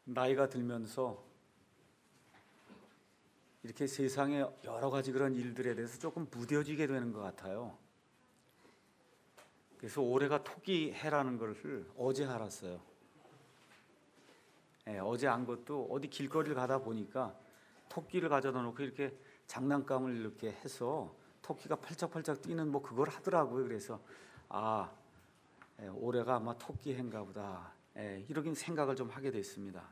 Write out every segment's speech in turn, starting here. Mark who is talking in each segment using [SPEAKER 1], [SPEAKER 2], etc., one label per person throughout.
[SPEAKER 1] 나이가 들면서 이렇게 세상에 여러 가지 그런 일들에 대해서 조금 무뎌지게 되는 것 같아요. 그래서 올해가 토끼해라는 것을 어제 알았어요. 어제 안 것도 어디 길거리를 가다 보니까 토끼를 가져다 놓고 이렇게 장난감을 이렇게 해서 토끼가 팔짝팔짝 뛰는 뭐 그걸 하더라고요. 그래서 올해가 아마 토끼해인가 보다. 이렇게 생각을 좀 하게 됐습니다.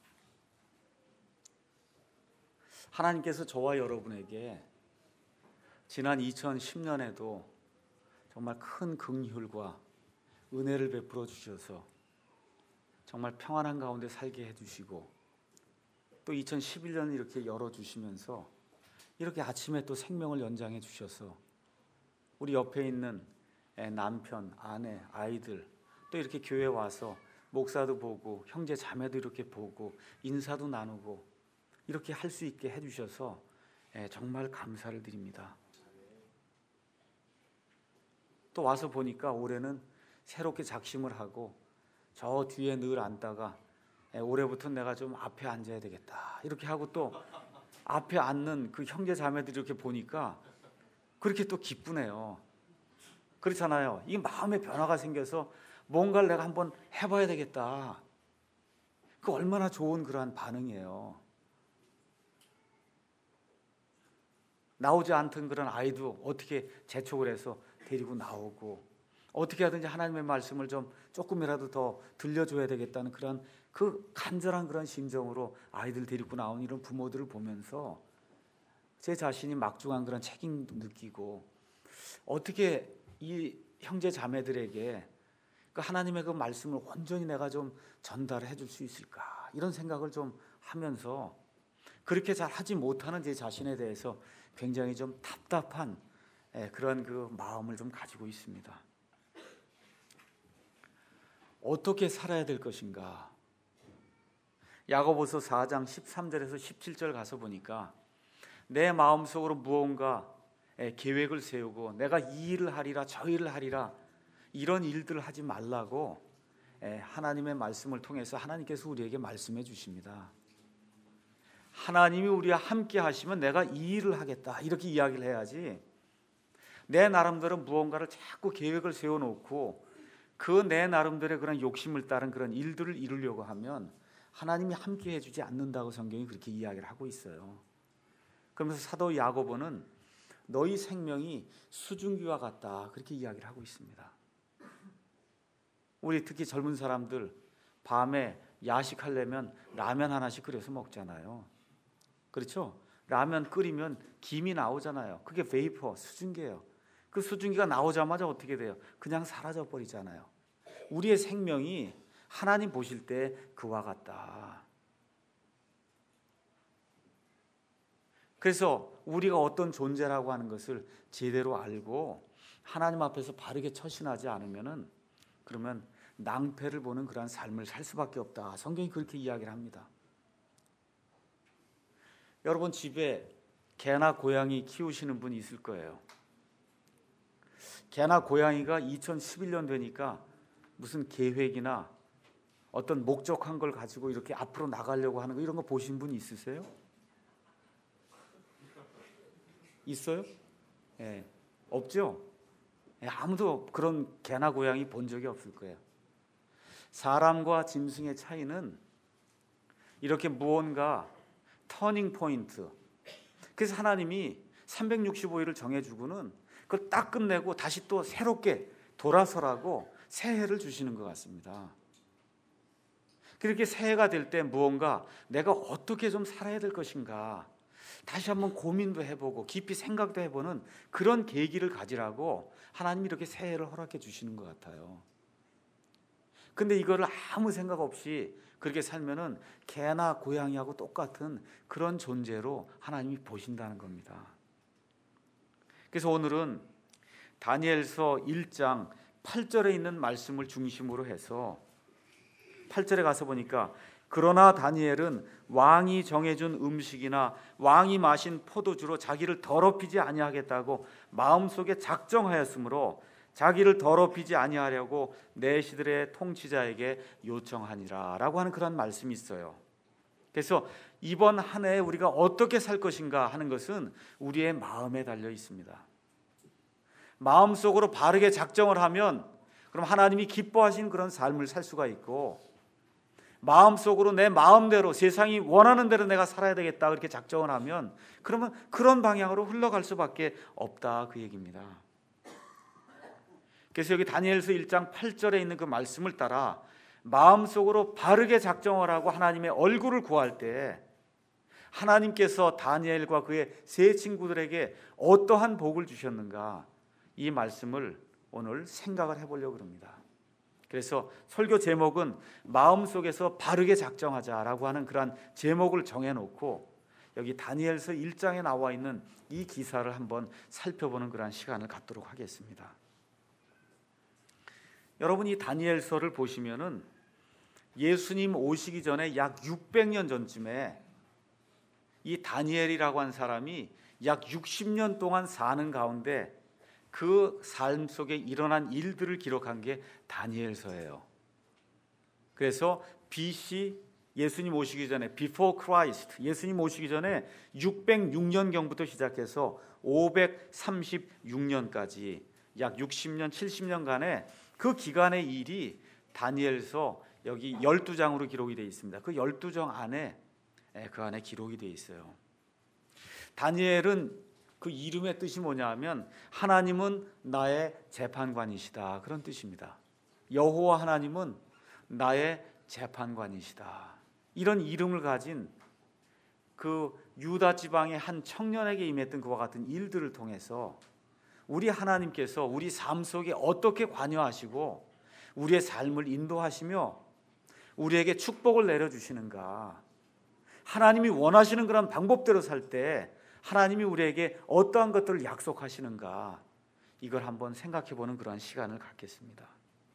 [SPEAKER 1] 하나님께서 저와 여러분에게 지난 2010년에도 정말 큰 긍휼과 은혜를 베풀어 주셔서 정말 평안한 가운데 살게 해주시고 또 2011년을 이렇게 열어주시면서 이렇게 아침에 또 생명을 연장해 주셔서 우리 옆에 있는 남편, 아내, 아이들 또 이렇게 교회 와서 목사도 보고 형제 자매도 이렇게 보고 인사도 나누고 이렇게 할 수 있게 해주셔서 정말 감사를 드립니다. 또 와서 보니까 올해는 새롭게 작심을 하고 저 뒤에 늘 앉다가 올해부터 내가 좀 앞에 앉아야 되겠다 이렇게 하고 또 앞에 앉는 그 형제 자매들이 이렇게 보니까 그렇게 또 기쁘네요. 그렇잖아요. 이 마음의 변화가 생겨서 뭔가를 내가 한번 해봐야 되겠다. 그 얼마나 좋은 그러한 반응이에요. 나오지 않던 그런 아이도 어떻게 재촉을 해서 데리고 나오고 어떻게 하든지 하나님의 말씀을 좀 조금이라도 더 들려줘야 되겠다는 그런 그 간절한 그런 심정으로 아이들 데리고 나온 이런 부모들을 보면서 제 자신이 막중한 그런 책임도 느끼고 어떻게 이 형제 자매들에게 그 하나님의 그 말씀을 온전히 내가 좀 전달해 줄 수 있을까 이런 생각을 좀 하면서 그렇게 잘 하지 못하는 제 자신에 대해서 굉장히 좀 답답한 그런 그 마음을 좀 가지고 있습니다. 어떻게 살아야 될 것인가? 야고보서 4장 13절에서 17절 가서 보니까 내 마음속으로 무언가 계획을 세우고 내가 이 일을 하리라 저 일을 하리라 이런 일들을 하지 말라고 하나님의 말씀을 통해서 하나님께서 우리에게 말씀해 주십니다. 하나님이 우리와 함께 하시면 내가 이 일을 하겠다 이렇게 이야기를 해야지 내 나름대로 무언가를 자꾸 계획을 세워놓고 그 내 나름대로의 그런 욕심을 따른 그런 일들을 이루려고 하면 하나님이 함께 해주지 않는다고 성경이 그렇게 이야기를 하고 있어요. 그러면서 사도 야고보는 너희 생명이 수증기와 같다 그렇게 이야기를 하고 있습니다. 우리 특히 젊은 사람들 밤에 야식하려면 라면 하나씩 끓여서 먹잖아요. 그렇죠? 라면 끓이면 김이 나오잖아요. 그게 베이퍼, 수증기예요. 그 수증기가 나오자마자 어떻게 돼요? 그냥 사라져 버리잖아요. 우리의 생명이 하나님 보실 때 그와 같다. 그래서 우리가 어떤 존재라고 하는 것을 제대로 알고 하나님 앞에서 바르게 처신하지 않으면은 그러면 낭패를 보는 그러한 삶을 살 수밖에 없다. 성경이 그렇게 이야기를 합니다. 여러분 집에 개나 고양이 키우시는 분이 있을 거예요. 개나 고양이가 2011년 되니까 무슨 계획이나 어떤 목적한 걸 가지고 이렇게 앞으로 나가려고 하는 거 이런 거 보신 분 있으세요? 있어요? 없죠? 아무도 그런 개나 고양이 본 적이 없을 거예요. 사람과 짐승의 차이는 이렇게 무언가 터닝 포인트. 그래서 하나님이 365일을 정해주고는 그걸 딱 끝내고 다시 또 새롭게 돌아서라고 새해를 주시는 것 같습니다. 그렇게 새해가 될 때 무언가 내가 어떻게 좀 살아야 될 것인가 다시 한번 고민도 해보고 깊이 생각도 해보는 그런 계기를 가지라고 하나님이 이렇게 새해를 허락해 주시는 것 같아요. 근데 이거를 아무 생각 없이 그렇게 살면은 개나 고양이하고 똑같은 그런 존재로 하나님이 보신다는 겁니다. 그래서 오늘은 다니엘서 1장 8절에 있는 말씀을 중심으로 해서 8절에 가서 보니까 그러나 다니엘은 왕이 정해준 음식이나 왕이 마신 포도주로 자기를 더럽히지 아니하겠다고 마음속에 작정하였으므로 자기를 더럽히지 아니하려고 내 시들의 통치자에게 요청하니라 라고 하는 그런 말씀이 있어요. 그래서 이번 한 해에 우리가 어떻게 살 것인가 하는 것은 우리의 마음에 달려 있습니다. 마음속으로 바르게 작정을 하면 그럼 하나님이 기뻐하신 그런 삶을 살 수가 있고, 마음속으로 내 마음대로 세상이 원하는 대로 내가 살아야 되겠다 그렇게 작정을 하면 그러면 그런 방향으로 흘러갈 수밖에 없다 그 얘기입니다. 그래서 여기 다니엘서 1장 8절에 있는 그 말씀을 따라 마음속으로 바르게 작정을 하고 하나님의 얼굴을 구할 때 하나님께서 다니엘과 그의 세 친구들에게 어떠한 복을 주셨는가, 이 말씀을 오늘 생각을 해보려고 합니다. 그래서 설교 제목은 마음속에서 바르게 작정하자라고 하는 그런 제목을 정해놓고 여기 다니엘서 1장에 나와 있는 이 기사를 한번 살펴보는 그런 시간을 갖도록 하겠습니다. 여러분, 이 다니엘서를 보시면은 예수님 오시기 전에 약 600년 전쯤에 이 다니엘이라고 한 사람이 약 60년 동안 사는 가운데 그 삶 속에 일어난 일들을 기록한 게 다니엘서예요. 그래서 BC, 예수님 오시기 전에 Before Christ, 예수님 오시기 전에 606년경부터 시작해서 536년까지 약 60년, 70년간의 그 기간의 일이 다니엘서 여기 12장으로 기록이 되어 있습니다. 그 12장 안에 그 안에 기록이 되어 있어요. 다니엘은 그 이름의 뜻이 뭐냐 하면 하나님은 나의 재판관이시다, 그런 뜻입니다. 여호와 하나님은 나의 재판관이시다, 이런 이름을 가진 그 유다 지방의 한 청년에게 임했던 그와 같은 일들을 통해서 우리 하나님께서 우리 삶 속에 어떻게 관여하시고 우리의 삶을 인도하시며 우리에게 축복을 내려주시는가, 하나님이 원하시는 그런 방법대로 살 때 하나님이 우리에게 어떠한 것들을 약속하시는가, 이걸 한번 생각해보는 그런 시간을 갖겠습니다.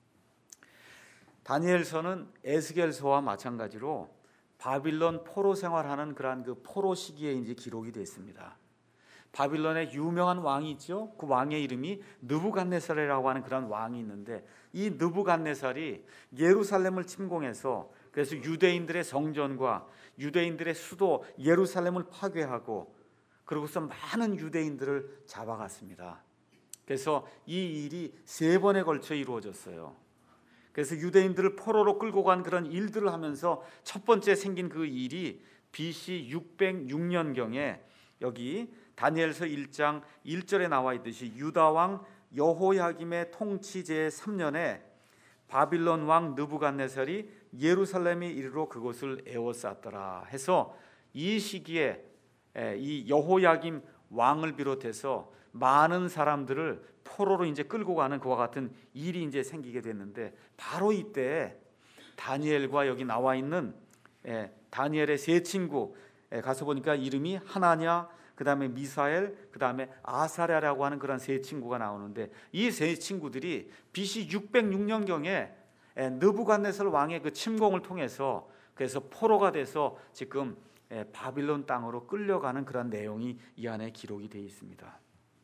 [SPEAKER 1] 다니엘서는 에스겔서와 마찬가지로 바빌론 포로 생활하는 그러한 그 포로 시기에 이제 기록이 되어 있습니다. 바빌론의 유명한 왕이 있죠. 그 왕의 이름이 느부갓네살이라고 하는 그런 왕이 있는데, 이 느부갓네살이 예루살렘을 침공해서 그래서 유대인들의 성전과 유대인들의 수도 예루살렘을 파괴하고 그러고서 많은 유대인들을 잡아갔습니다. 그래서 이 일이 3번에 걸쳐 이루어졌어요. 그래서 유대인들을 포로로 끌고 간 그런 일들을 하면서 첫 번째 생긴 그 일이 BC 606년경에 여기 다니엘서 1장 1절에 나와 있듯이 유다 왕 여호야김의 통치 제3년에 바빌론 왕 느부갓네살이 예루살렘에 이르러 그곳을 에워쌌더라 해서 이 시기에 이 여호야김 왕을 비롯해서 많은 사람들을 포로로 이제 끌고 가는 그와 같은 일이 이제 생기게 됐는데, 바로 이때 다니엘과 여기 나와 있는 다니엘의 세 친구 가서 보니까 이름이 하나냐, 그 다음에 미사엘, 그 다음에 아사랴라고 하는 그런 세 친구가 나오는데, 이 세 친구들이 BC 606년경에 느부갓네살 왕의 그 침공을 통해서 그래서 포로가 돼서 지금 바빌론 땅으로 끌려가는 그런 내용이 이 안에 기록이 되어 있습니다.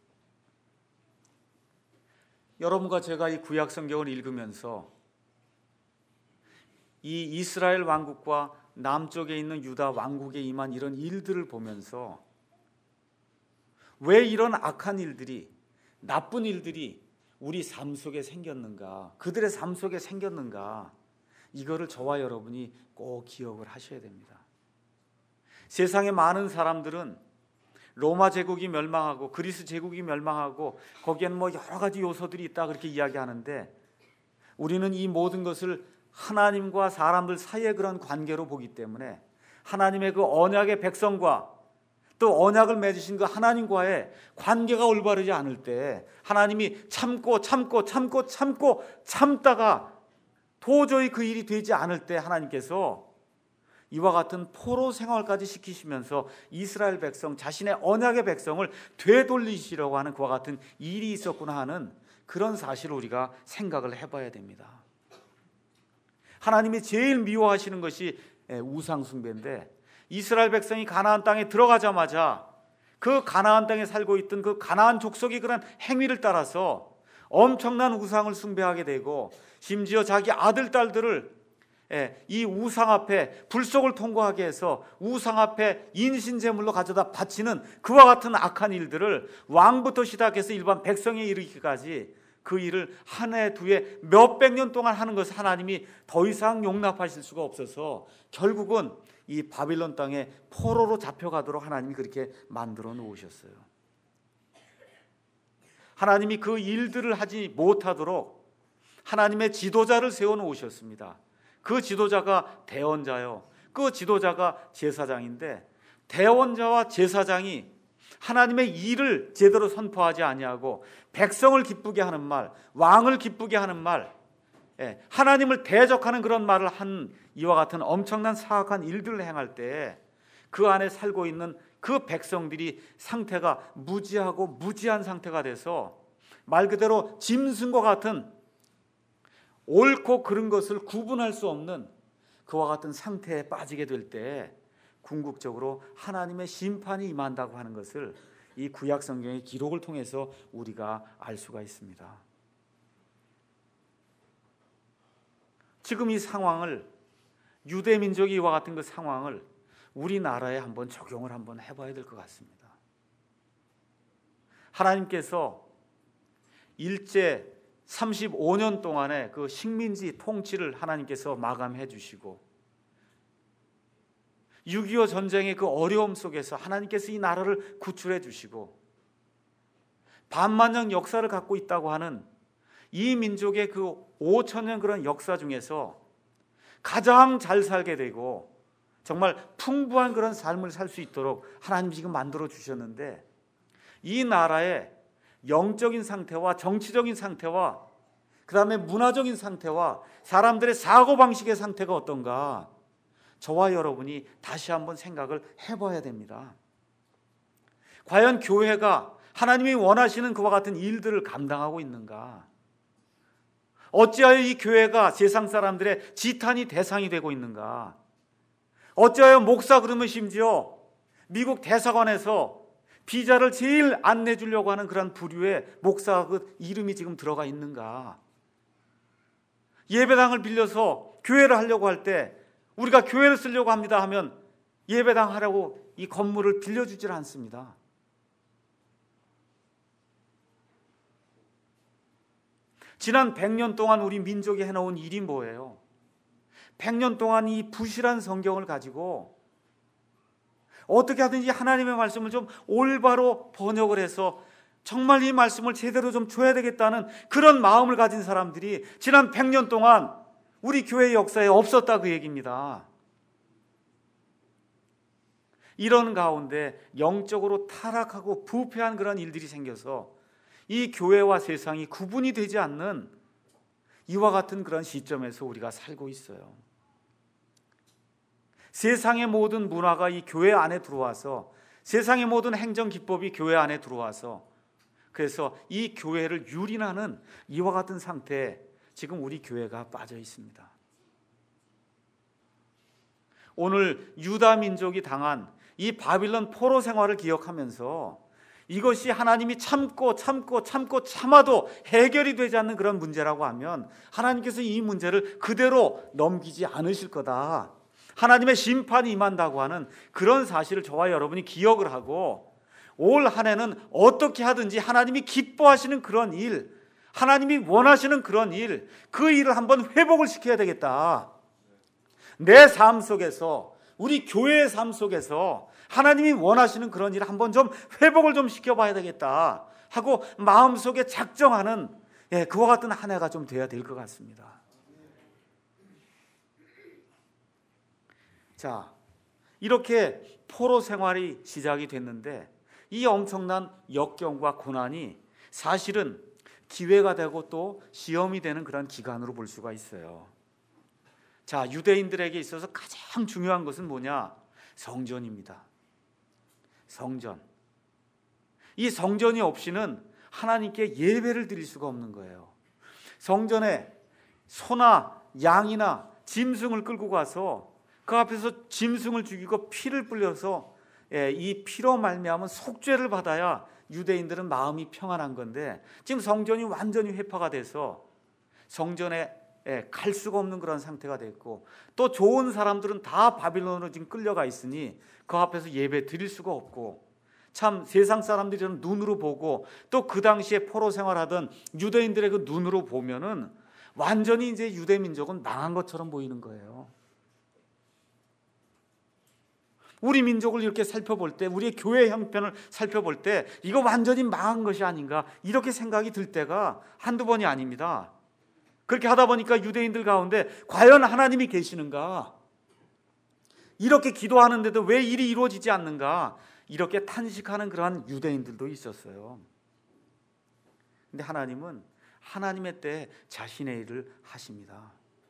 [SPEAKER 1] 여러분과 제가 이 구약 성경을 읽으면서 이 이스라엘 왕국과 남쪽에 있는 유다 왕국에 임한 이런 일들을 보면서 왜 이런 악한 일들이, 나쁜 일들이 우리 삶 속에 생겼는가, 그들의 삶 속에 생겼는가, 이거를 저와 여러분이 꼭 기억을 하셔야 됩니다. 세상의 많은 사람들은 로마 제국이 멸망하고 그리스 제국이 멸망하고 거기에는 뭐 여러 가지 요소들이 있다 그렇게 이야기하는데, 우리는 이 모든 것을 하나님과 사람들 사이의 그런 관계로 보기 때문에 하나님의 그 언약의 백성과 또 언약을 맺으신 그 하나님과의 관계가 올바르지 않을 때 하나님이 참다가 도저히 그 일이 되지 않을 때 하나님께서 이와 같은 포로 생활까지 시키시면서 이스라엘 백성, 자신의 언약의 백성을 되돌리시려고 하는 그와 같은 일이 있었구나 하는 그런 사실을 우리가 생각을 해봐야 됩니다. 하나님이 제일 미워하시는 것이 우상 숭배인데, 이스라엘 백성이 가나안 땅에 들어가자마자 그 가나안 땅에 살고 있던 그 가나안 족속의 그런 행위를 따라서 엄청난 우상을 숭배하게 되고 심지어 자기 아들, 딸들을 이 우상 앞에 불속을 통과하게 해서 우상 앞에 인신제물로 가져다 바치는 그와 같은 악한 일들을 왕부터 시작해서 일반 백성에 이르기까지 그 일을 한 해, 두 해, 몇백 년 동안 하는 것을 하나님이 더 이상 용납하실 수가 없어서 결국은 이 바빌론 땅에 포로로 잡혀가도록 하나님이 그렇게 만들어 놓으셨어요. 하나님이 그 일들을 하지 못하도록 하나님의 지도자를 세워 놓으셨습니다. 그 지도자가 대원자요, 그 지도자가 제사장인데, 대원자와 제사장이 하나님의 일을 제대로 선포하지 아니하고 백성을 기쁘게 하는 말, 왕을 기쁘게 하는 말, 하나님을 대적하는 그런 말을 한 이와 같은 엄청난 사악한 일들을 행할 때 그 안에 살고 있는 그 백성들이 상태가 무지하고 무지한 상태가 돼서 말 그대로 짐승과 같은 옳고 그른 것을 구분할 수 없는 그와 같은 상태에 빠지게 될 때 궁극적으로 하나님의 심판이 임한다고 하는 것을 이 구약 성경의 기록을 통해서 우리가 알 수가 있습니다. 지금 이 상황을, 유대 민족이 이와 같은 그 상황을 우리나라에 한번 적용을 한번 해봐야 될 것 같습니다. 하나님께서 일제 35년 동안의 그 식민지 통치를 하나님께서 마감해 주시고 6.25 전쟁의 그 어려움 속에서 하나님께서 이 나라를 구출해 주시고 반만년 역사를 갖고 있다고 하는 이 민족의 그 5,000년 그런 역사 중에서 가장 잘 살게 되고 정말 풍부한 그런 삶을 살 수 있도록 하나님이 지금 만들어 주셨는데, 이 나라의 영적인 상태와 정치적인 상태와 그 다음에 문화적인 상태와 사람들의 사고방식의 상태가 어떤가, 저와 여러분이 다시 한번 생각을 해봐야 됩니다. 과연 교회가 하나님이 원하시는 그와 같은 일들을 감당하고 있는가? 어찌하여 이 교회가 세상 사람들의 지탄이 대상이 되고 있는가? 어찌하여 목사 그러면 심지어 미국 대사관에서 비자를 제일 안 내주려고 하는 그런 부류의 목사 그 이름이 지금 들어가 있는가? 예배당을 빌려서 교회를 하려고 할 때 우리가 교회를 쓰려고 합니다 하면 예배당 하라고 이 건물을 빌려주질 않습니다. 지난 100년 동안 우리 민족이 해놓은 일이 뭐예요? 100년 동안 이 부실한 성경을 가지고 어떻게 하든지 하나님의 말씀을 좀 올바로 번역을 해서 정말 이 말씀을 제대로 좀 줘야 되겠다는 그런 마음을 가진 사람들이 지난 100년 동안 우리 교회 역사에 없었다, 그 얘기입니다. 이런 가운데 영적으로 타락하고 부패한 그런 일들이 생겨서 이 교회와 세상이 구분이 되지 않는 이와 같은 그런 시점에서 우리가 살고 있어요. 세상의 모든 문화가 이 교회 안에 들어와서, 세상의 모든 행정 기법이 교회 안에 들어와서, 그래서 이 교회를 유린하는 이와 같은 상태에 지금 우리 교회가 빠져 있습니다. 오늘 유다 민족이 당한 이 바빌론 포로 생활을 기억하면서 이것이 하나님이 참아도 해결이 되지 않는 그런 문제라고 하면 하나님께서 이 문제를 그대로 넘기지 않으실 거다, 하나님의 심판이 임한다고 하는 그런 사실을 저와 여러분이 기억을 하고 올 한 해는 어떻게 하든지 하나님이 기뻐하시는 그런 일, 하나님이 원하시는 그런 일, 그 일을 한번 회복을 시켜야 되겠다. 내 삶 속에서, 우리 교회의 삶 속에서 하나님이 원하시는 그런 일을 한번 좀 회복을 좀 시켜봐야 되겠다 하고 마음속에 작정하는 그와 같은 한 해가 좀 돼야 될 것 같습니다. 자, 이렇게 포로 생활이 시작이 됐는데 이 엄청난 역경과 고난이 사실은 기회가 되고 또 시험이 되는 그런 기간으로 볼 수가 있어요. 자, 유대인들에게 있어서 가장 중요한 것은 뭐냐? 성전입니다. 성전. 이 성전이 없이는 하나님께 예배를 드릴 수가 없는 거예요. 성전에 소나 양이나 짐승을 끌고 가서 그 앞에서 짐승을 죽이고 피를 뿌려서 이 피로 말미암은 속죄를 받아야 유대인들은 마음이 평안한 건데 지금 성전이 완전히 회파가 돼서 성전에 갈 수가 없는 그런 상태가 됐고, 또 좋은 사람들은 다 바빌론으로 지금 끌려가 있으니 그 앞에서 예배 드릴 수가 없고, 참 세상 사람들이 눈으로 보고 또 그 당시에 포로 생활하던 유대인들의 그 눈으로 보면은 완전히 이제 유대 민족은 망한 것처럼 보이는 거예요. 우리 민족을 이렇게 살펴볼 때, 우리의 교회 형편을 살펴볼 때 이거 완전히 망한 것이 아닌가 이렇게 생각이 들 때가 한두 번이 아닙니다. 그렇게 하다 보니까 유대인들 가운데 과연 하나님이 계시는가, 이렇게 기도하는데도 왜 일이 이루어지지 않는가, 이렇게 탄식하는 그러한 유대인들도 있었어요. 근데 하나님은 하나님의 때에 자신의 일을 하십니다.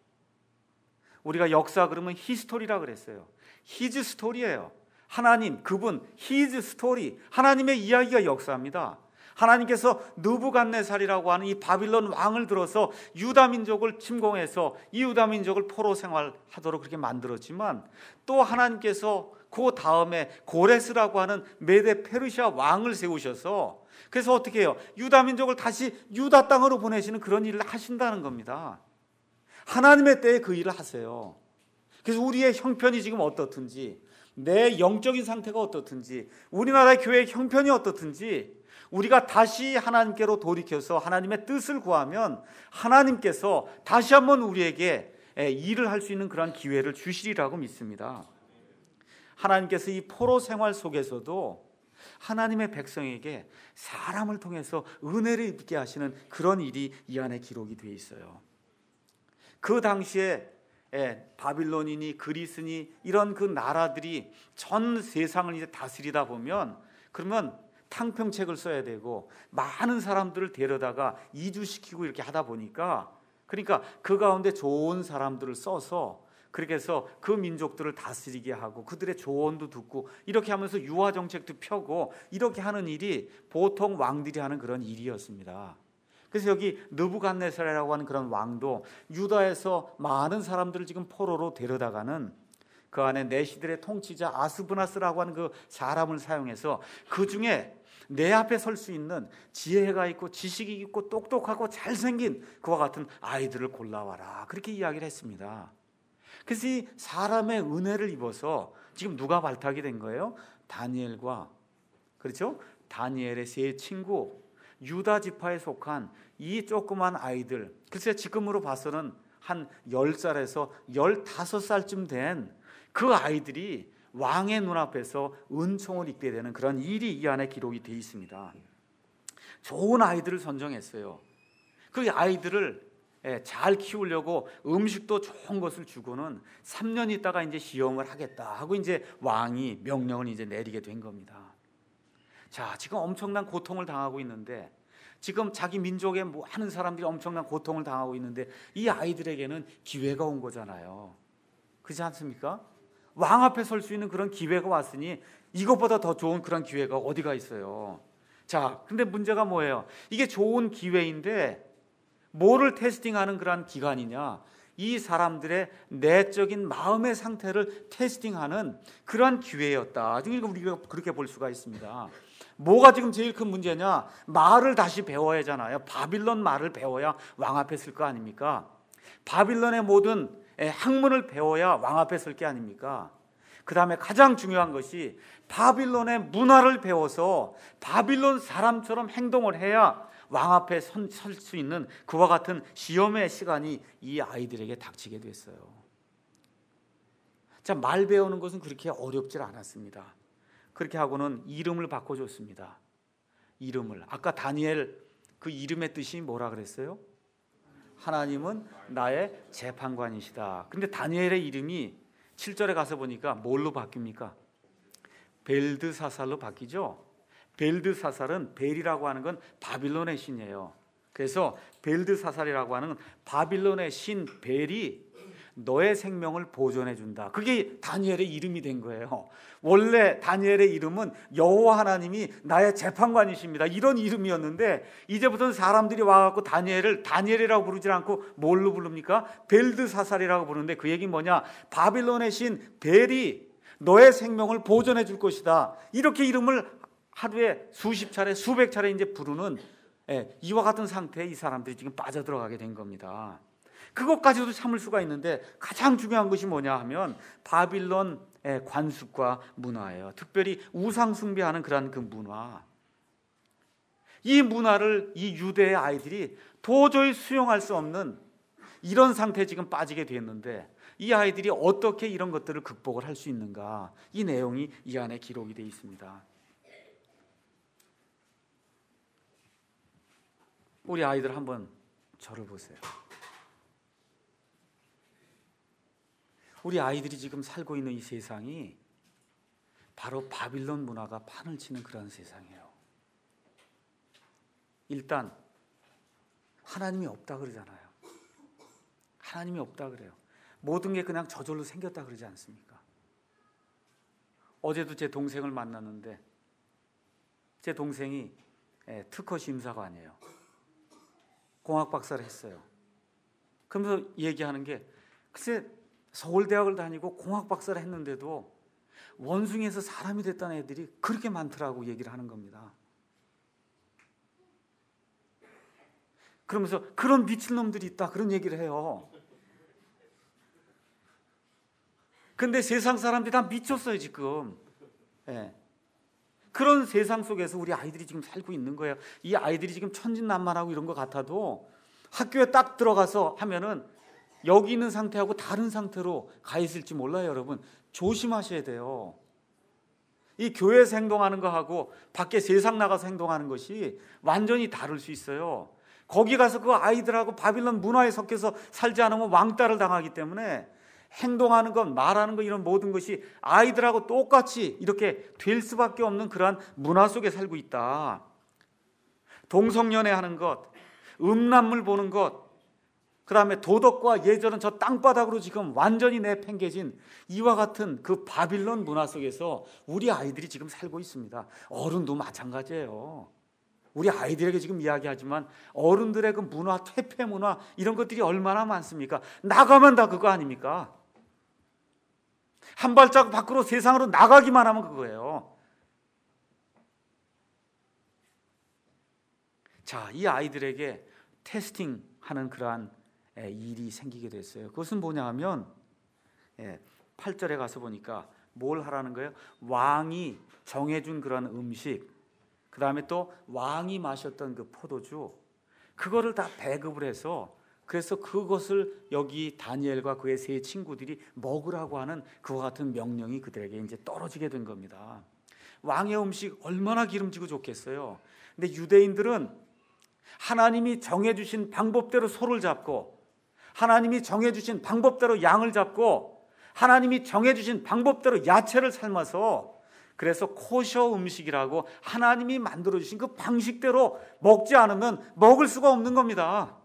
[SPEAKER 1] 우리가 역사 그러면 히스토리라 그랬어요. 히즈 스토리예요. 하나님, 그분, 히즈 스토리, 하나님의 이야기가 역사입니다. 하나님께서 느부갓네살이라고 하는 이 바빌론 왕을 들어서 유다 민족을 침공해서 이 유다 민족을 포로 생활하도록 그렇게 만들었지만, 또 하나님께서 그 다음에 고레스라고 하는 메데 페르시아 왕을 세우셔서, 그래서 어떻게 해요? 유다 민족을 다시 유다 땅으로 보내시는 그런 일을 하신다는 겁니다. 하나님의 때에 그 일을 하세요. 그래서 우리의 형편이 지금 어떻든지, 내 영적인 상태가 어떻든지, 우리나라의 교회의 형편이 어떻든지, 우리가 다시 하나님께로 돌이켜서 하나님의 뜻을 구하면 하나님께서 다시 한번 우리에게 일을 할 수 있는 그런 기회를 주시리라고 믿습니다. 하나님께서 이 포로 생활 속에서도 하나님의 백성에게 사람을 통해서 은혜를 입게 하시는 그런 일이 이 안에 기록이 되어 있어요. 그 당시에 바빌론이니 그리스니 이런 그 나라들이 전 세상을 이제 다스리다 보면, 그러면 탕평책을 써야 되고 많은 사람들을 데려다가 이주시키고 이렇게 하다 보니까, 그러니까 그 가운데 좋은 사람들을 써서 그렇게 해서 그 민족들을 다스리게 하고 그들의 조언도 듣고 이렇게 하면서 유화 정책도 펴고 이렇게 하는 일이 보통 왕들이 하는 그런 일이었습니다. 그래서 여기 느부갓네살이라고 하는 그런 왕도 유다에서 많은 사람들을 지금 포로로 데려다가는 그 안에 내시들의 통치자 아스브나스라고 하는 그 사람을 사용해서 그 중에 내 앞에 설 수 있는 지혜가 있고 지식이 있고 똑똑하고 잘생긴 그와 같은 아이들을 골라와라, 그렇게 이야기를 했습니다. 그래서 이 사람의 은혜를 입어서 지금 누가 발탁이 된 거예요? 다니엘과, 그렇죠? 다니엘의 세 친구, 유다 지파에 속한 이 조그만 아이들, 글쎄 지금으로 봐서는 한 10살에서 15살쯤 된 그 아이들이 왕의 눈앞에서 은총을 입게 되는 그런 일이 이 안에 기록이 되어 있습니다. 좋은 아이들을 선정했어요. 그 아이들을 잘 키우려고 음식도 좋은 것을 주고는 3년 있다가 이제 시험을 하겠다 하고 이제 왕이 명령을 이제 내리게 된 겁니다. 자, 지금 엄청난 고통을 당하고 있는데, 지금 자기 민족의 많은 사람들이 엄청난 고통을 당하고 있는데 이 아이들에게는 기회가 온 거잖아요. 그렇지 않습니까? 왕 앞에 설 수 있는 그런 기회가 왔으니 이것보다 더 좋은 그런 기회가 어디가 있어요. 자, 근데 문제가 뭐예요? 이게 좋은 기회인데 뭐를 테스팅하는 그런 기간이냐? 이 사람들의 내적인 마음의 상태를 테스팅하는 그러한 기회였다. 지금 우리가 그렇게 볼 수가 있습니다. 뭐가 지금 제일 큰 문제냐? 말을 다시 배워야 하잖아요. 바빌론 말을 배워야 왕 앞에 설 거 아닙니까? 바빌론의 모든 학문을 배워야 왕 앞에 설 게 아닙니까? 그 다음에 가장 중요한 것이 바빌론의 문화를 배워서 바빌론 사람처럼 행동을 해야 왕 앞에 설 수 있는 그와 같은 시험의 시간이 이 아이들에게 닥치게 됐어요. 자, 말 배우는 것은 그렇게 어렵지 않았습니다. 그렇게 하고는 이름을 바꿔줬습니다. 이름을, 아까 다니엘 그 이름의 뜻이 뭐라 그랬어요? 하나님은 나의 재판관이시다. 근데 다니엘의 이름이 7절에 가서 보니까 뭘로 바뀝니까? 벨드사살로 바뀌죠. 벨드사살은, 벨이라고 하는 건 바빌론의 신이에요. 그래서 벨드사살이라고 하는 바빌론의 신 벨이 너의 생명을 보존해 준다. 그게 다니엘의 이름이 된 거예요. 원래 다니엘의 이름은 여호와 하나님이 나의 재판관이십니다, 이런 이름이었는데 이제부터는 사람들이 와갖고 다니엘을 다니엘이라고 부르지 않고 뭘로 부릅니까? 벨드사살이라고 부르는데 그 얘기는 뭐냐? 바빌론의 신 벨이 너의 생명을 보존해 줄 것이다, 이렇게 이름을 하루에 수십 차례, 수백 차례 이제 부르는 이와 같은 상태에 이 사람들이 지금 빠져들어가게 된 겁니다. 그것까지도 참을 수가 있는데 가장 중요한 것이 뭐냐 하면 바빌론 관습과 문화예요. 특별히 우상 숭배하는 그러한 그 문화. 이 문화를 이 유대의 아이들이 도저히 수용할 수 없는 이런 상태에 지금 빠지게 됐는데 이 아이들이 어떻게 이런 것들을 극복을 할 수 있는가, 이 내용이 이 안에 기록이 되어 있습니다. 우리 아이들 한번 저를 보세요. 우리 아이들이 지금 살고 있는 이 세상이 바로 바빌론 문화가 판을 치는 그런 세상이에요. 일단 하나님이 없다 그러잖아요. 하나님이 없다 그래요. 모든 게 그냥 저절로 생겼다 그러지 않습니까? 어제도 제 동생을 만났는데 제 동생이 특허 심사관이에요. 공학 박사를 했어요. 그러면서 얘기하는 게 글쎄 서울대학을 다니고 공학 박사를 했는데도 원숭이에서 사람이 됐다는 애들이 그렇게 많더라고 얘기를 하는 겁니다. 그러면서 그런 미친놈들이 있다 그런 얘기를 해요. 근데 세상 사람들이 다 미쳤어요 지금. 그런 세상 속에서 우리 아이들이 지금 살고 있는 거예요. 이 아이들이 지금 천진난만하고 이런 것 같아도 학교에 딱 들어가서 하면은 여기 있는 상태하고 다른 상태로 가 있을지 몰라요. 여러분 조심하셔야 돼요. 이 교회에서 행동하는 거하고 밖에 세상 나가서 행동하는 것이 완전히 다를 수 있어요. 거기 가서 그 아이들하고 바빌론 문화에 섞여서 살지 않으면 왕따를 당하기 때문에 행동하는 것, 말하는 것 이런 모든 것이 아이들하고 똑같이 이렇게 될 수밖에 없는 그러한 문화 속에 살고 있다. 동성연애 하는 것, 음란물 보는 것, 그 다음에 도덕과 예절은 저 땅바닥으로 지금 완전히 내팽개진 이와 같은 그 바빌론 문화 속에서 우리 아이들이 지금 살고 있습니다. 어른도 마찬가지예요. 우리 아이들에게 지금 이야기하지만 어른들의 그 문화, 퇴폐 문화 이런 것들이 얼마나 많습니까? 나가면 다 그거 아닙니까? 한 발자국 밖으로 세상으로 나가기만 하면 그거예요. 자, 이 아이들에게 테스팅하는 그러한 일이 생기게 됐어요. 그것은 뭐냐 하면 8절에 가서 보니까 뭘 하라는 거예요? 왕이 정해준 그런 음식, 그 다음에 또 왕이 마셨던 그 포도주, 그거를 다 배급을 해서 그래서 그것을 여기 다니엘과 그의 세 친구들이 먹으라고 하는 그와 같은 명령이 그들에게 이제 떨어지게 된 겁니다. 왕의 음식 얼마나 기름지고 좋겠어요. 근데 유대인들은 하나님이 정해주신 방법대로 소를 잡고 하나님이 정해주신 방법대로 양을 잡고 하나님이 정해주신 방법대로 야채를 삶아서 그래서 코셔 음식이라고 하나님이 만들어주신 그 방식대로 먹지 않으면 먹을 수가 없는 겁니다.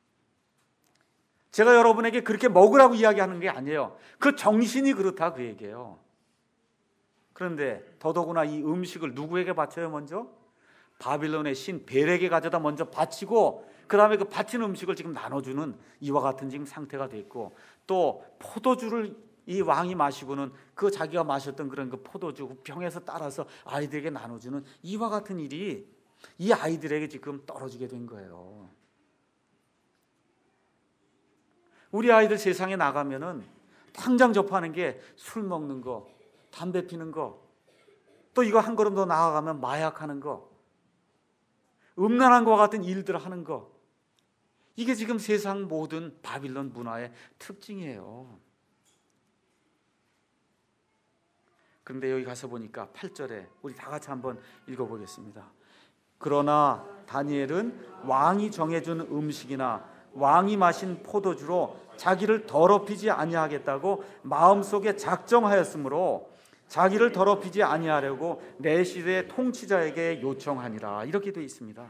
[SPEAKER 1] 제가 여러분에게 그렇게 먹으라고 이야기하는 게 아니에요. 그 정신이 그렇다 그 얘기예요. 그런데 더더구나 이 음식을 누구에게 바쳐요? 먼저 바빌론의 신 벨에게 가져다 먼저 바치고 그 다음에 그 바친 음식을 지금 나눠주는 이와 같은 지금 상태가 됐고 또 포도주를 이 왕이 마시고는 그 자기가 마셨던 그런 그 포도주 병에서 따라서 아이들에게 나눠주는 이와 같은 일이 이 아이들에게 지금 떨어지게 된 거예요. 우리 아이들 세상에 나가면은 당장 접하는 게 술 먹는 거, 담배 피는 거, 또 이거 한 걸음 더 나아가면 마약하는 거, 음란한 것과 같은 일들을 하는 거, 이게 지금 세상 모든 바빌론 문화의 특징이에요. 그런데 여기 가서 보니까 8절에 우리 다 같이 한번 읽어보겠습니다. 그러나 다니엘은 왕이 정해준 음식이나 왕이 마신 포도주로 자기를 더럽히지 아니하겠다고 마음속에 작정하였으므로 자기를 더럽히지 아니하려고 내 시대의 통치자에게 요청하니라. 이렇게 되어 있습니다.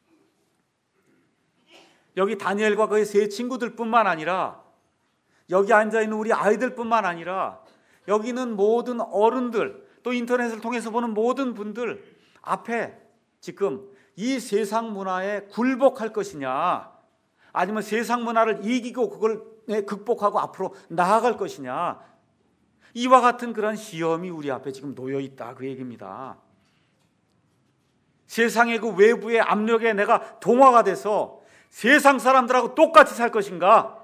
[SPEAKER 1] 여기 다니엘과 그의 세 친구들뿐만 아니라 여기 앉아있는 우리 아이들뿐만 아니라 여기 있는 모든 어른들 또 인터넷을 통해서 보는 모든 분들 앞에 지금 이 세상 문화에 굴복할 것이냐 아니면 세상 문화를 이기고 그걸 극복하고 앞으로 나아갈 것이냐 이와 같은 그런 시험이 우리 앞에 지금 놓여 있다 그 얘기입니다. 세상의 그 외부의 압력에 내가 동화가 돼서 세상 사람들하고 똑같이 살 것인가?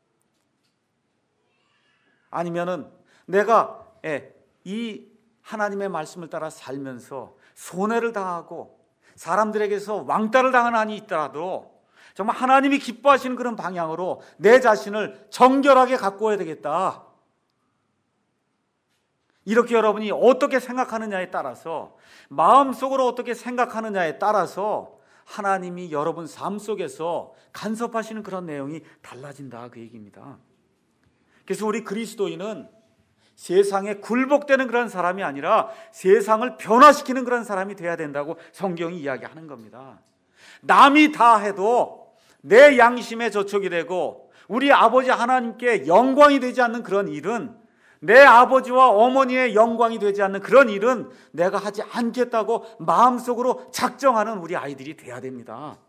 [SPEAKER 1] 아니면은 내가 이 하나님의 말씀을 따라 살면서 손해를 당하고 사람들에게서 왕따를 당하는 한이 있더라도 정말 하나님이 기뻐하시는 그런 방향으로 내 자신을 정결하게 갖고 와야 되겠다. 이렇게 여러분이 어떻게 생각하느냐에 따라서, 마음속으로 어떻게 생각하느냐에 따라서 하나님이 여러분 삶 속에서 간섭하시는 그런 내용이 달라진다, 그 얘기입니다. 그래서 우리 그리스도인은 세상에 굴복되는 그런 사람이 아니라 세상을 변화시키는 그런 사람이 돼야 된다고 성경이 이야기하는 겁니다. 남이 다 해도 내 양심에 저촉이 되고 우리 아버지 하나님께 영광이 되지 않는 그런 일은, 내 아버지와 어머니의 영광이 되지 않는 그런 일은 내가 하지 않겠다고 마음속으로 작정하는 우리 아이들이 돼야 됩니다.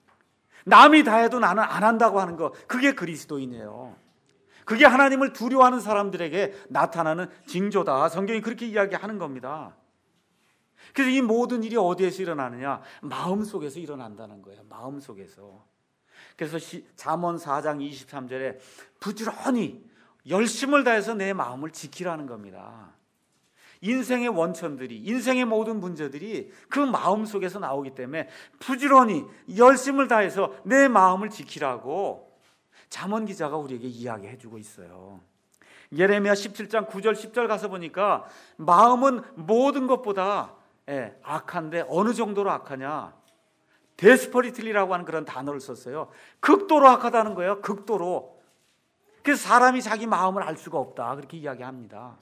[SPEAKER 1] 남이 다 해도 나는 안 한다고 하는 거, 그게 그리스도인이에요. 그게 하나님을 두려워하는 사람들에게 나타나는 징조다. 성경이 그렇게 이야기하는 겁니다. 그래서 이 모든 일이 어디에서 일어나느냐? 마음속에서 일어난다는 거예요. 마음속에서. 그래서 잠언 4장 23절에 부지런히 열심을 다해서 내 마음을 지키라는 겁니다. 인생의 원천들이, 인생의 모든 문제들이 그 마음속에서 나오기 때문에 부지런히 열심을 다해서 내 마음을 지키라고 잠언 기자가 우리에게 이야기해 주고 있어요. 예레미야 17장 9절 10절 가서 보니까 마음은 모든 것보다 악한데 어느 정도로 악하냐? 데스퍼리틀리라고 하는 그런 단어를 썼어요. 극도로 악하다는 거예요. 극도로. 그래서 사람이 자기 마음을 알 수가 없다, 그렇게 이야기합니다.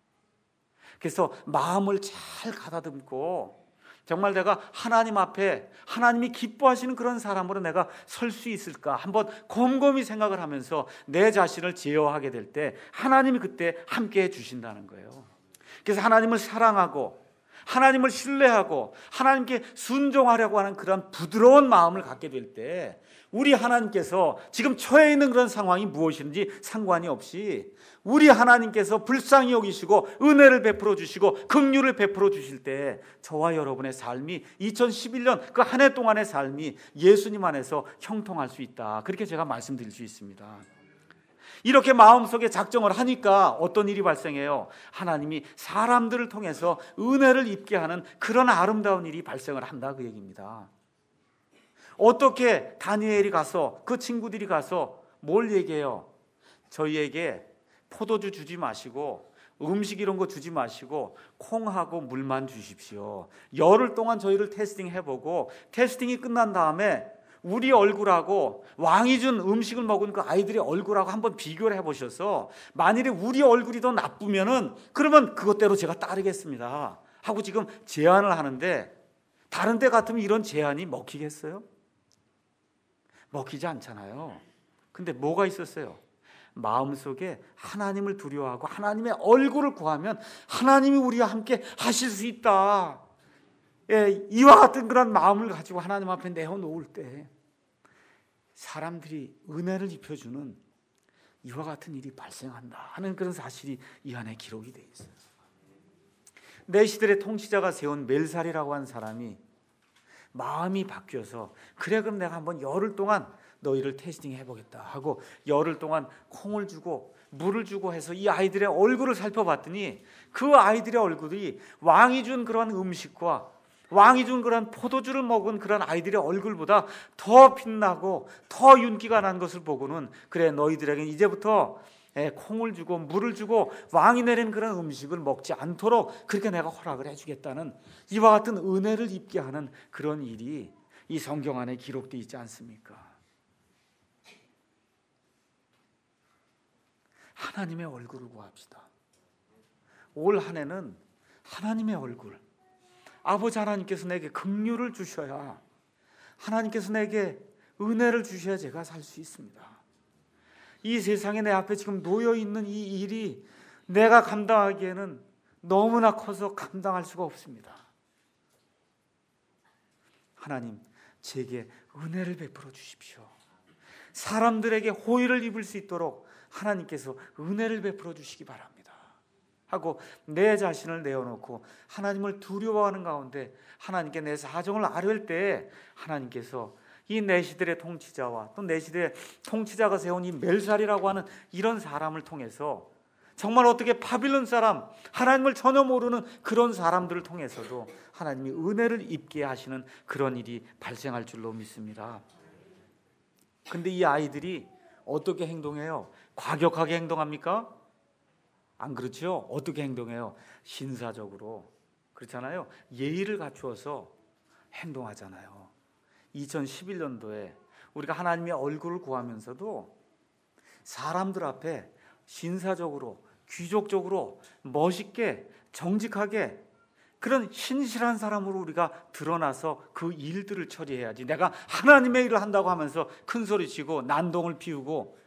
[SPEAKER 1] 그래서 마음을 잘 가다듬고 정말 내가 하나님 앞에 하나님이 기뻐하시는 그런 사람으로 내가 설 수 있을까 한번 곰곰이 생각을 하면서 내 자신을 제어하게 될 때 하나님이 그때 함께해 주신다는 거예요. 그래서 하나님을 사랑하고 하나님을 신뢰하고 하나님께 순종하려고 하는 그런 부드러운 마음을 갖게 될 때 우리 하나님께서 지금 처해 있는 그런 상황이 무엇인지 상관이 없이 우리 하나님께서 불쌍히 여기시고 은혜를 베풀어 주시고 긍휼을 베풀어 주실 때 저와 여러분의 삶이 2011년 그 한 해 동안의 삶이 예수님 안에서 형통할 수 있다, 그렇게 제가 말씀드릴 수 있습니다. 이렇게 마음속에 작정을 하니까 어떤 일이 발생해요? 하나님이 사람들을 통해서 은혜를 입게 하는 그런 아름다운 일이 발생을 한다, 그 얘기입니다. 어떻게 다니엘이 가서, 그 친구들이 가서 뭘 얘기해요? 저희에게 포도주 주지 마시고 음식 이런 거 주지 마시고 콩하고 물만 주십시오. 열흘 동안 저희를 테스팅해보고 테스팅이 끝난 다음에 우리 얼굴하고 왕이 준 음식을 먹은 그 아이들의 얼굴하고 한번 비교를 해보셔서 만일에 우리 얼굴이 더 나쁘면은 그러면 그것대로 제가 따르겠습니다 하고 지금 제안을 하는데, 다른 데 같으면 이런 제안이 먹히겠어요? 먹히지 않잖아요. 근데 뭐가 있었어요? 마음속에 하나님을 두려워하고 하나님의 얼굴을 구하면 하나님이 우리와 함께 하실 수 있다. 이와 같은 그런 마음을 가지고 하나님 앞에 내어놓을 때 사람들이 은혜를 입혀주는 이와 같은 일이 발생한다 하는 그런 사실이 이 안에 기록이 되어 있어요. 내 시대의 통치자가 세운 멜살이라고 하는 사람이 마음이 바뀌어서 그래 그럼 내가 한번 열흘 동안 너희를 테스팅 해보겠다 하고 열흘 동안 콩을 주고 물을 주고 해서 이 아이들의 얼굴을 살펴봤더니 그 아이들의 얼굴이 왕이 준 그런 음식과 왕이 준 그런 포도주를 먹은 그런 아이들의 얼굴보다 더 빛나고 더 윤기가 난 것을 보고는 그래 너희들에게는 이제부터 콩을 주고 물을 주고 왕이 내린 그런 음식을 먹지 않도록 그렇게 내가 허락을 해주겠다는 이와 같은 은혜를 입게 하는 그런 일이 이 성경 안에 기록되어 있지 않습니까? 하나님의 얼굴을 구합시다. 올 한 해는 하나님의 얼굴, 아버지 하나님께서 내게 긍휼을 주셔야, 하나님께서 내게 은혜를 주셔야 제가 살 수 있습니다. 이 세상에 내 앞에 지금 놓여있는 이 일이 내가 감당하기에는 너무나 커서 감당할 수가 없습니다. 하나님, 제게 은혜를 베풀어 주십시오. 사람들에게 호의를 입을 수 있도록 하나님께서 은혜를 베풀어 주시기 바랍니다. 하고 내 자신을 내어놓고 하나님을 두려워하는 가운데 하나님께 내 사정을 아뢰을 때 하나님께서 이 내 시대의 통치자와 또 내 시대의 통치자가 세운 이 멜살이라고 하는 이런 사람을 통해서 정말 어떻게 바빌론 사람, 하나님을 전혀 모르는 그런 사람들을 통해서도 하나님이 은혜를 입게 하시는 그런 일이 발생할 줄로 믿습니다. 근데 이 아이들이 어떻게 행동해요? 과격하게 행동합니까? 안 그렇죠? 어떻게 행동해요? 신사적으로. 그렇잖아요. 예의를 갖추어서 행동하잖아요. 2011년도에 우리가 하나님의 얼굴을 구하면서도 사람들 앞에 신사적으로, 귀족적으로, 멋있게, 정직하게 그런 신실한 사람으로 우리가 드러나서 그 일들을 처리해야지, 내가 하나님의 일을 한다고 하면서 큰소리치고 난동을 피우고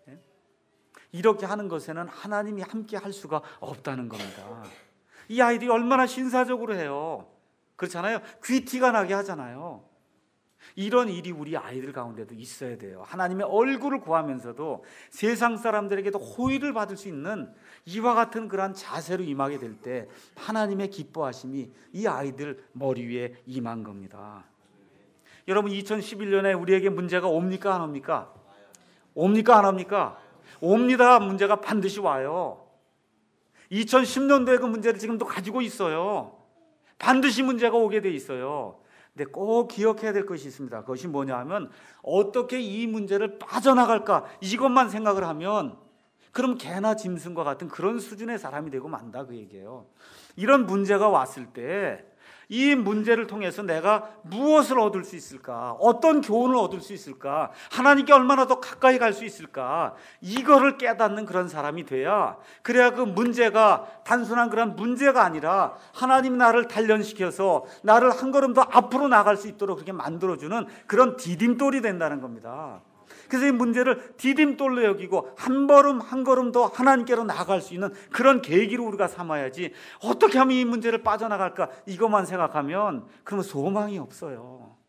[SPEAKER 1] 이렇게 하는 것에는 하나님이 함께 할 수가 없다는 겁니다. 이 아이들이 얼마나 신사적으로 해요. 그렇잖아요. 귀티가 나게 하잖아요. 이런 일이 우리 아이들 가운데도 있어야 돼요. 하나님의 얼굴을 구하면서도 세상 사람들에게도 호의를 받을 수 있는 이와 같은 그러한 자세로 임하게 될 때 하나님의 기뻐하심이 이 아이들 머리 위에 임한 겁니다. 여러분, 2011년에 우리에게 문제가 옵니까 안 옵니까? 옵니까 안 옵니까? 옵니다. 문제가 반드시 와요. 2010년도에 그 문제를 지금도 가지고 있어요. 반드시 문제가 오게 돼 있어요. 근데 꼭 기억해야 될 것이 있습니다. 그것이 뭐냐 하면 어떻게 이 문제를 빠져나갈까, 이것만 생각을 하면 그럼 개나 짐승과 같은 그런 수준의 사람이 되고 만다, 그 얘기예요. 이런 문제가 왔을 때 이 문제를 통해서 내가 무엇을 얻을 수 있을까? 어떤 교훈을 얻을 수 있을까? 하나님께 얼마나 더 가까이 갈 수 있을까? 이거를 깨닫는 그런 사람이 돼야, 그래야 그 문제가 단순한 그런 문제가 아니라 하나님 나를 단련시켜서 나를 한 걸음 더 앞으로 나갈 수 있도록 그렇게 만들어주는 그런 디딤돌이 된다는 겁니다. 그래서 이 문제를 디딤돌로 여기고 한 걸음 한 걸음 더 하나님께로 나아갈 수 있는 그런 계기로 우리가 삼아야지, 어떻게 하면 이 문제를 빠져나갈까 이것만 생각하면 그러면 소망이 없어요.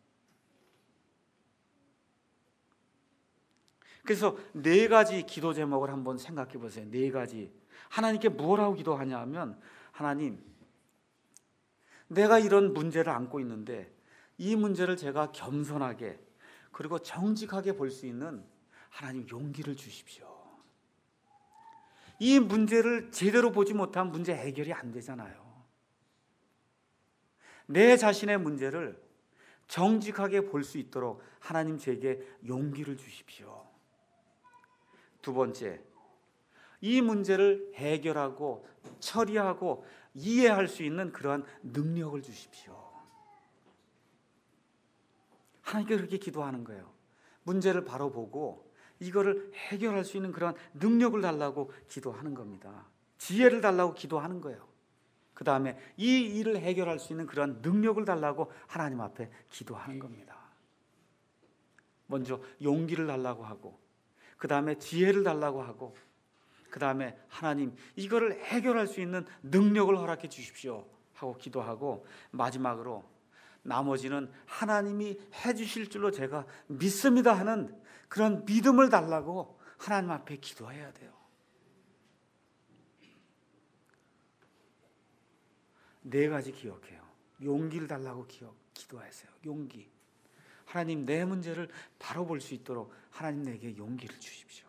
[SPEAKER 1] 그래서 4가지 기도 제목을 한번 생각해 보세요. 4가지. 하나님께 뭘 하고 기도하냐 하면, 하나님, 내가 이런 문제를 안고 있는데 이 문제를 제가 겸손하게 그리고 정직하게 볼 수 있는 하나님 용기를 주십시오. 이 문제를 제대로 보지 못하면 문제 해결이 안 되잖아요. 내 자신의 문제를 정직하게 볼 수 있도록 하나님 제게 용기를 주십시오. 2번째, 이 문제를 해결하고 처리하고 이해할 수 있는 그러한 능력을 주십시오. 하나님께 그렇게 기도하는 거예요. 문제를 바로 보고 이거를 해결할 수 있는 그런 능력을 달라고 기도하는 겁니다. 지혜를 달라고 기도하는 거예요. 그 다음에 이 일을 해결할 수 있는 그런 능력을 달라고 하나님 앞에 기도하는 겁니다. 먼저 용기를 달라고 하고, 그 다음에 지혜를 달라고 하고, 그 다음에 하나님, 이거를 해결할 수 있는 능력을 허락해 주십시오 하고 기도하고, 마지막으로 나머지는 하나님이 해주실 줄로 제가 믿습니다 하는 그런 믿음을 달라고 하나님 앞에 기도해야 돼요. 4가지 기억해요. 용기를 달라고 기도하세요. 용기. 하나님, 내 문제를 바로 볼 수 있도록 하나님 내게 용기를 주십시오.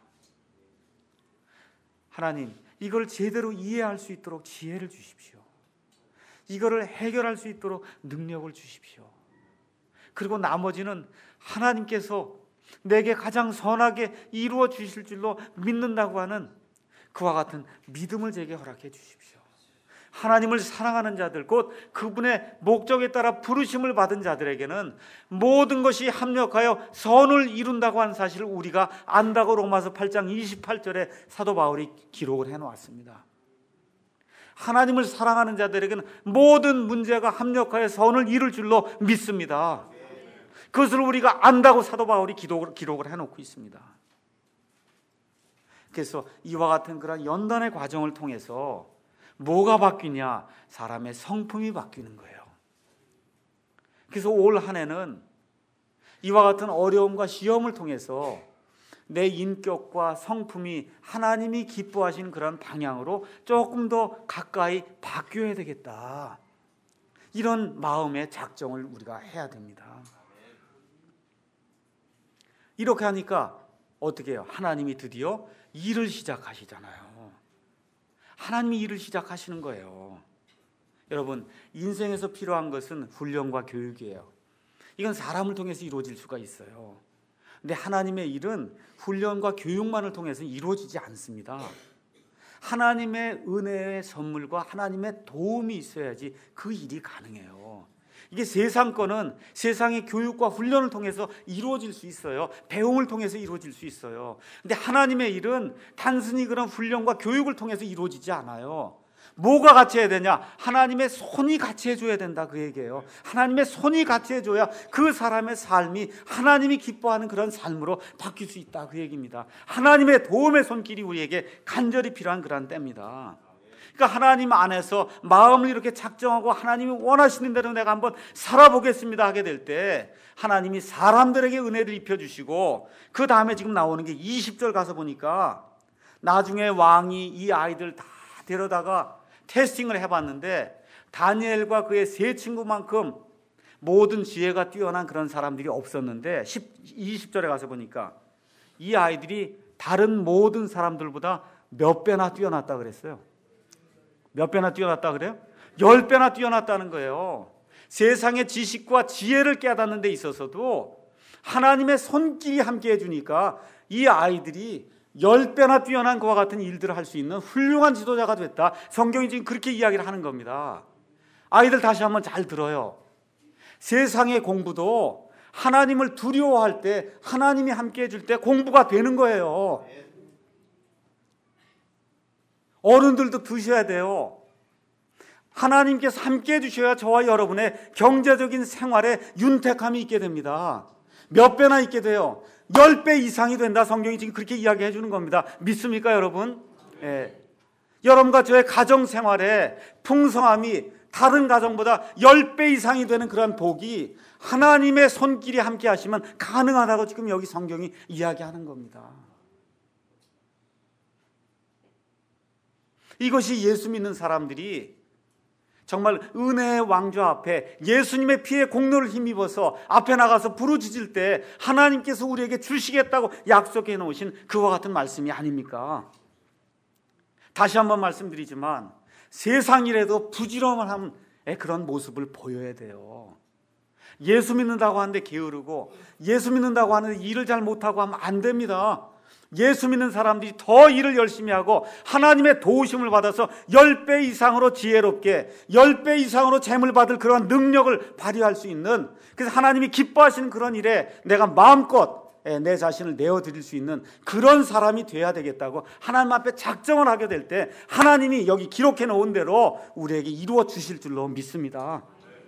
[SPEAKER 1] 하나님, 이걸 제대로 이해할 수 있도록 지혜를 주십시오. 이거를 해결할 수 있도록 능력을 주십시오. 그리고 나머지는 하나님께서 내게 가장 선하게 이루어 주실 줄로 믿는다고 하는 그와 같은 믿음을 제게 허락해 주십시오. 하나님을 사랑하는 자들, 곧 그분의 목적에 따라 부르심을 받은 자들에게는 모든 것이 합력하여 선을 이룬다고 하는 사실을 우리가 안다고 로마서 8장 28절에 사도 바울이 기록을 해놓았습니다. 하나님을 사랑하는 자들에게는 모든 문제가 합력하여 선을 이룰 줄로 믿습니다. 그것을 우리가 안다고 사도 바울이 기록을 해놓고 있습니다. 그래서 이와 같은 그런 연단의 과정을 통해서 뭐가 바뀌냐? 사람의 성품이 바뀌는 거예요. 그래서 올 한 해는 이와 같은 어려움과 시험을 통해서 내 인격과 성품이 하나님이 기뻐하시는 그런 방향으로 조금 더 가까이 바뀌어야 되겠다. 이런 마음의 작정을 우리가 해야 됩니다. 이렇게 하니까 어떻게 해요? 하나님이 드디어 일을 시작하시잖아요. 하나님이 일을 시작하시는 거예요. 여러분, 인생에서 필요한 것은 훈련과 교육이에요. 이건 사람을 통해서 이루어질 수가 있어요. 근데 하나님의 일은 훈련과 교육만을 통해서 이루어지지 않습니다. 하나님의 은혜의 선물과 하나님의 도움이 있어야지 그 일이 가능해요. 이게 세상 거는 세상의 교육과 훈련을 통해서 이루어질 수 있어요. 배움을 통해서 이루어질 수 있어요. 근데 하나님의 일은 단순히 그런 훈련과 교육을 통해서 이루어지지 않아요. 뭐가 같이 해야 되냐? 하나님의 손이 같이 해줘야 된다, 그 얘기예요. 하나님의 손이 같이 해줘야 그 사람의 삶이 하나님이 기뻐하는 그런 삶으로 바뀔 수 있다, 그 얘기입니다. 하나님의 도움의 손길이 우리에게 간절히 필요한 그런 때입니다. 그러니까 하나님 안에서 마음을 이렇게 작정하고 하나님이 원하시는 대로 내가 한번 살아보겠습니다 하게 될 때 하나님이 사람들에게 은혜를 입혀주시고, 그 다음에 지금 나오는 게 20절 가서 보니까 나중에 왕이 이 아이들 다 데려다가 테스팅을 해봤는데 다니엘과 그의 세 친구만큼 모든 지혜가 뛰어난 그런 사람들이 없었는데 20절에 가서 보니까 이 아이들이 다른 모든 사람들보다 몇 배나 뛰어났다 그랬어요. 몇 배나 뛰어났다 그래요? 10배나 뛰어났다는 거예요. 세상의 지식과 지혜를 깨닫는 데 있어서도 하나님의 손길이 함께 해주니까 이 아이들이 10배나 뛰어난 그와 같은 일들을 할 수 있는 훌륭한 지도자가 됐다. 성경이 지금 그렇게 이야기를 하는 겁니다. 아이들 다시 한번 잘 들어요. 세상의 공부도 하나님을 두려워할 때, 하나님이 함께 해줄 때 공부가 되는 거예요. 어른들도 드셔야 돼요. 하나님께서 함께 해주셔야 저와 여러분의 경제적인 생활에 윤택함이 있게 됩니다. 몇 배나 있게 돼요? 10배 이상이 된다. 성경이 지금 그렇게 이야기해 주는 겁니다. 믿습니까, 여러분? 예. 여러분과 저의 가정 생활에 풍성함이 다른 가정보다 10배 이상이 되는 그런 복이 하나님의 손길이 함께 하시면 가능하다고 지금 여기 성경이 이야기하는 겁니다. 이것이 예수 믿는 사람들이 정말 은혜의 왕좌 앞에 예수님의 피에 공로를 힘입어서 앞에 나가서 부르짖을 때 하나님께서 우리에게 주시겠다고 약속해 놓으신 그와 같은 말씀이 아닙니까? 다시 한번 말씀드리지만 세상이라도 부지런한 그런 모습을 보여야 돼요. 예수 믿는다고 하는데 게으르고 예수 믿는다고 하는데 일을 잘 못하고 하면 안 됩니다. 예수 믿는 사람들이 더 일을 열심히 하고 하나님의 도우심을 받아서 10배 이상으로 지혜롭게 10배 이상으로 재물 받을 그런 능력을 발휘할 수 있는, 그래서 하나님이 기뻐하시는 그런 일에 내가 마음껏 내 자신을 내어드릴 수 있는 그런 사람이 돼야 되겠다고 하나님 앞에 작정을 하게 될 때 하나님이 여기 기록해 놓은 대로 우리에게 이루어 주실 줄로 믿습니다.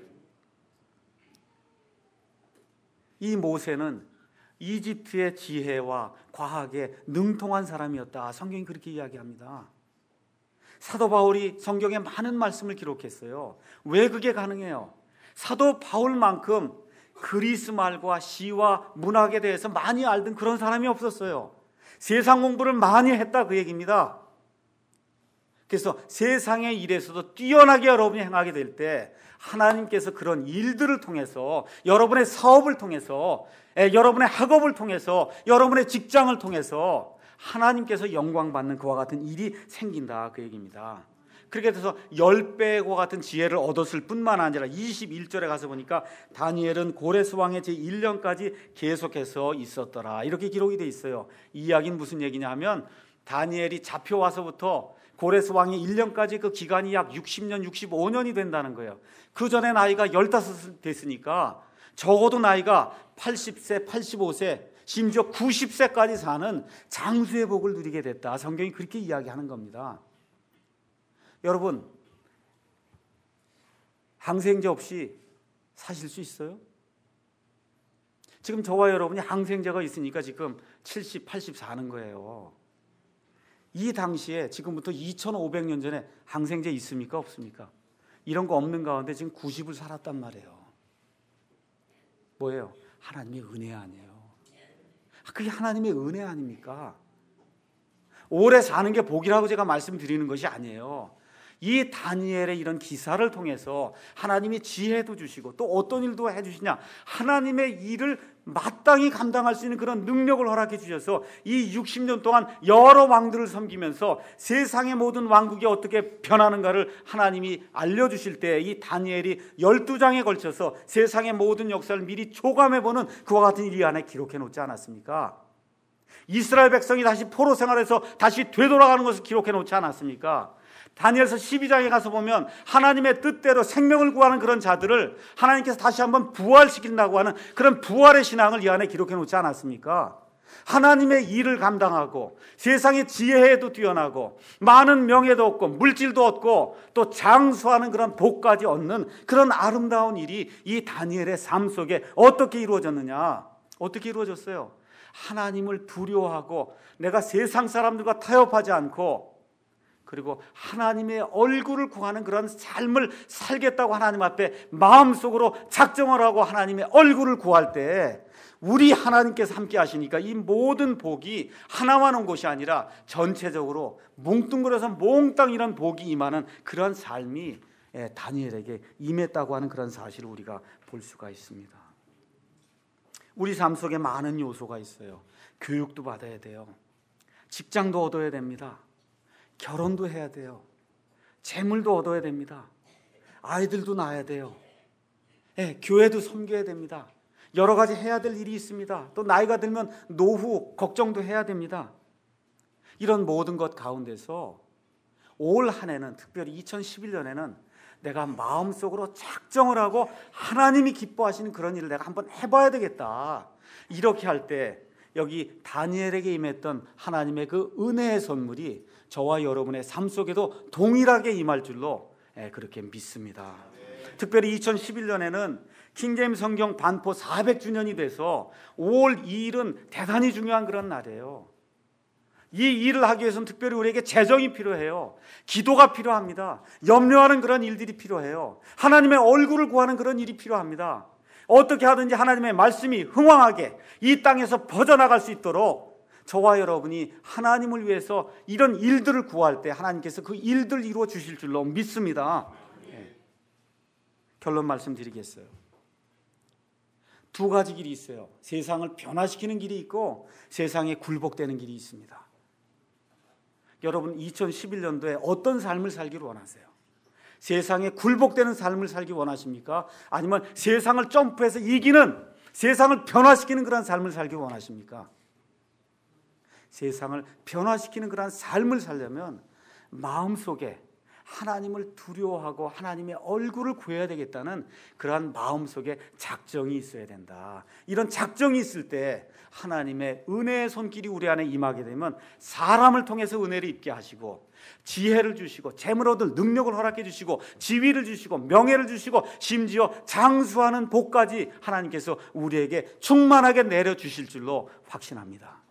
[SPEAKER 1] 이 모세는 이집트의 지혜와 과학에 능통한 사람이었다. 성경이 그렇게 이야기합니다. 사도 바울이 성경에 많은 말씀을 기록했어요. 왜 그게 가능해요? 사도 바울만큼 그리스 말과 시와 문학에 대해서 많이 알던 그런 사람이 없었어요. 세상 공부를 많이 했다, 그 얘기입니다. 그래서 세상의 일에서도 뛰어나게 여러분이 행하게 될 때 하나님께서 그런 일들을 통해서, 여러분의 사업을 통해서, 여러분의 학업을 통해서, 여러분의 직장을 통해서 하나님께서 영광받는 그와 같은 일이 생긴다, 그 얘기입니다. 그렇게 돼서 10배와 같은 지혜를 얻었을 뿐만 아니라 21절에 가서 보니까 다니엘은 고레스 왕의 제1년까지 계속해서 있었더라, 이렇게 기록이 돼 있어요. 이 이야기는 무슨 얘기냐 하면 다니엘이 잡혀와서부터 고레스 왕의 1년까지 그 기간이 약 60년, 65년이 된다는 거예요. 그 전에 나이가 15 됐으니까 적어도 나이가 80세, 85세, 심지어 90세까지 사는 장수의 복을 누리게 됐다. 성경이 그렇게 이야기하는 겁니다. 여러분, 항생제 없이 사실 수 있어요? 지금 저와 여러분이 항생제가 있으니까 지금 70, 80 사는 거예요. 이 당시에 지금부터 2500년 전에 항생제 있습니까? 없습니까? 이런 거 없는 가운데 지금 90을 살았단 말이에요. 뭐예요? 하나님의 은혜 아니에요. 그게 하나님의 은혜 아닙니까? 오래 사는 게 복이라고 제가 말씀드리는 것이 아니에요. 이 다니엘의 이런 기사를 통해서 하나님이 지혜도 주시고 또 어떤 일도 해주시냐, 하나님의 일을 마땅히 감당할 수 있는 그런 능력을 허락해 주셔서 이 60년 동안 여러 왕들을 섬기면서 세상의 모든 왕국이 어떻게 변하는가를 하나님이 알려주실 때 이 다니엘이 12장에 걸쳐서 세상의 모든 역사를 미리 초감해보는 그와 같은 일 이 안에 기록해 놓지 않았습니까? 이스라엘 백성이 다시 포로 생활에서 다시 되돌아가는 것을 기록해 놓지 않았습니까? 다니엘서 12장에 가서 보면 하나님의 뜻대로 생명을 구하는 그런 자들을 하나님께서 다시 한번 부활시킨다고 하는 그런 부활의 신앙을 이 안에 기록해 놓지 않았습니까? 하나님의 일을 감당하고 세상의 지혜에도 뛰어나고 많은 명예도 얻고 물질도 얻고 또 장수하는 그런 복까지 얻는 그런 아름다운 일이 이 다니엘의 삶 속에 어떻게 이루어졌느냐? 어떻게 이루어졌어요? 하나님을 두려워하고 내가 세상 사람들과 타협하지 않고 그리고 하나님의 얼굴을 구하는 그런 삶을 살겠다고 하나님 앞에 마음속으로 작정을 하고 하나님의 얼굴을 구할 때 우리 하나님께서 함께 하시니까 이 모든 복이 하나만 온 것이 아니라 전체적으로 뭉뚱그려서 몽땅 이런 복이 임하는 그런 삶이 다니엘에게 임했다고 하는 그런 사실을 우리가 볼 수가 있습니다. 우리 삶 속에 많은 요소가 있어요. 교육도 받아야 돼요. 직장도 얻어야 됩니다. 결혼도 해야 돼요. 재물도 얻어야 됩니다. 아이들도 낳아야 돼요. 교회도 섬겨야 됩니다. 여러 가지 해야 될 일이 있습니다. 또 나이가 들면 노후 걱정도 해야 됩니다. 이런 모든 것 가운데서 올 한 해는 특별히 2011년에는 내가 마음속으로 작정을 하고 하나님이 기뻐하시는 그런 일을 내가 한번 해봐야 되겠다. 이렇게 할 때 여기 다니엘에게 임했던 하나님의 그 은혜의 선물이 저와 여러분의 삶 속에도 동일하게 임할 줄로 그렇게 믿습니다. 특별히 2011년에는 킹제임스 성경 반포 400주년이 돼서 5월 2일은 대단히 중요한 그런 날이에요. 이 일을 하기 위해서는 특별히 우리에게 재정이 필요해요. 기도가 필요합니다. 염려하는 그런 일들이 필요해요. 하나님의 얼굴을 구하는 그런 일이 필요합니다. 어떻게 하든지 하나님의 말씀이 흥왕하게 이 땅에서 퍼져나갈 수 있도록 저와 여러분이 하나님을 위해서 이런 일들을 구할 때 하나님께서 그 일들을 이루어 주실 줄로 믿습니다. 결론 말씀드리겠어요. 두 가지 길이 있어요. 세상을 변화시키는 길이 있고 세상에 굴복되는 길이 있습니다. 여러분 2011년도에 어떤 삶을 살기를 원하세요? 세상에 굴복되는 삶을 살기 원하십니까? 아니면 세상을 점프해서 이기는, 세상을 변화시키는 그런 삶을 살기 원하십니까? 세상을 변화시키는 그런 삶을 살려면 마음속에 하나님을 두려워하고 하나님의 얼굴을 구해야 되겠다는 그러한 마음속에 작정이 있어야 된다. 이런 작정이 있을 때 하나님의 은혜의 손길이 우리 안에 임하게 되면 사람을 통해서 은혜를 입게 하시고 지혜를 주시고 재물 얻을 능력을 허락해 주시고 지위를 주시고 명예를 주시고 심지어 장수하는 복까지 하나님께서 우리에게 충만하게 내려주실 줄로 확신합니다.